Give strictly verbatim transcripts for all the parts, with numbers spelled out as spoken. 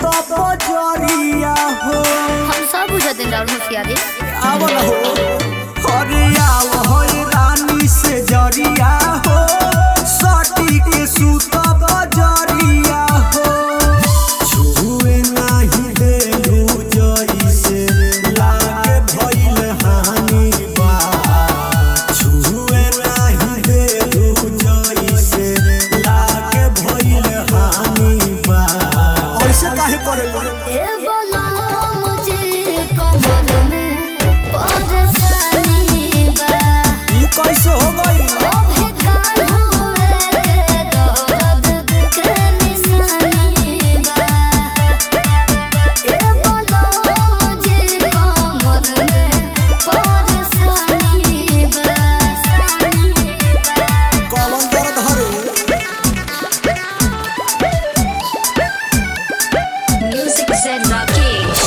सूता बजरिया हो। हम सब बुझा दिन राउर होशियारी आव न हो अरे आव हो रानी से जरिया हो सटी के सूता बजरिया हो। छुए नाही देलू जइसे लागे भइल हानि बा। छुए नाही देलू जइसे लागे भइल हानि बा। ऐसे काहे करेला ए बोला मुझे कमर में परेशानी बा। ई कैसे हो गई ओ बेकार हुए दर्द के निशानी बा। ए बोला मुझे कमर में परेशानी बा। कौन दर्द हरे Music said Rakesh.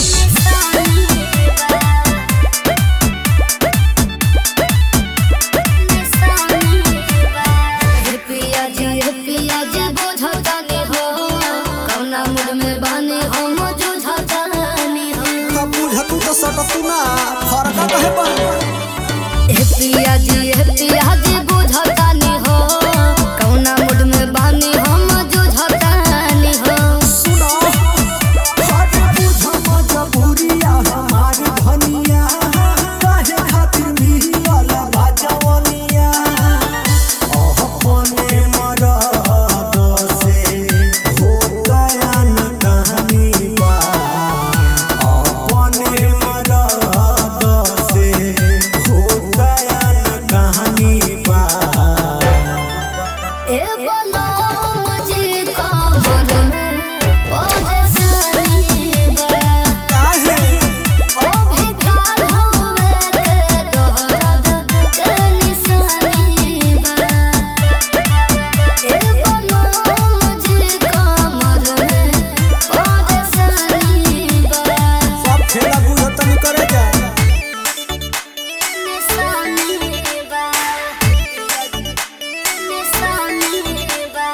पिया जी पिया जी बुझतानी हो कौना मुझ में बानी हो मुझुझतानी हो। तब बुझतू तो सटतू ना फरका कहे पर हे पिया जी हे पिया जी बुझतानी हो कौना मुझ में बानी हो मुझुझतानी हो। सुनो हट बुझ मजबूरिया हमारी धनिया काहे खातिर मिलल बाजवनिया। अपने मरद से हो गया न कहानी बा। अपने मरद से हो गया न कहानी बा। ए बोलो मुझे कमर में परेशानी बा। काहे ओ बेकार हुए दर्द के निशानी बा। ए बोलो मुझे कमर में परेशानी बा। सब खेला बुझतनी करे जा निशानी बा। निशानी बा।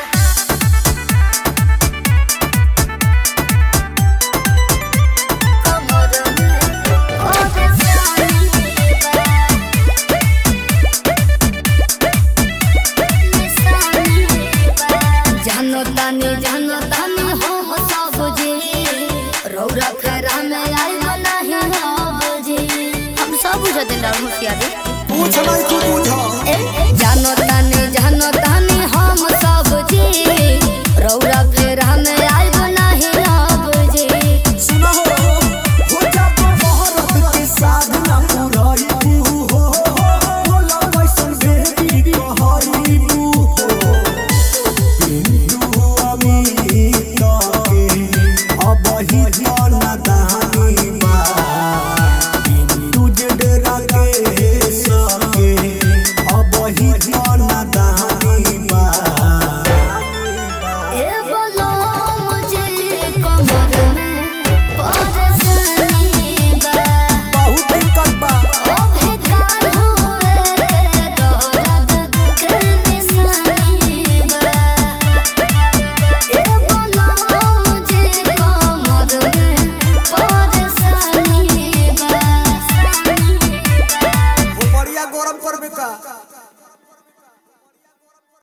जानो तानी जानो तानी हो हो सब जी रौरा फेरा में आई नहीं हो जी। हम सब बुझा दिन राउर होशियारी पूछ नहीं तू बुझ जानो तानी जानो तानी